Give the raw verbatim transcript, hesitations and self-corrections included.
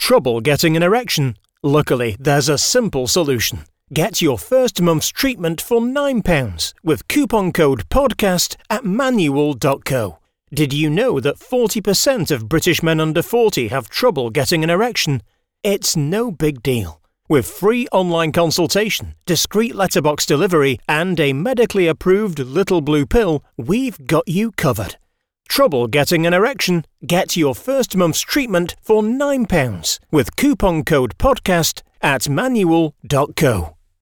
Trouble getting an erection? Luckily, there's a simple solution. Get your first month's treatment for nine pounds with coupon code podcast at manual dot co. Did you know that forty percent of British men under forty have trouble getting an erection? It's no big deal. With free online consultation, discreet letterbox delivery, and a medically approved little blue pill, we've got you covered. Trouble getting an erection? Get your first month's treatment for nine pounds with coupon code podcast at manual dot co.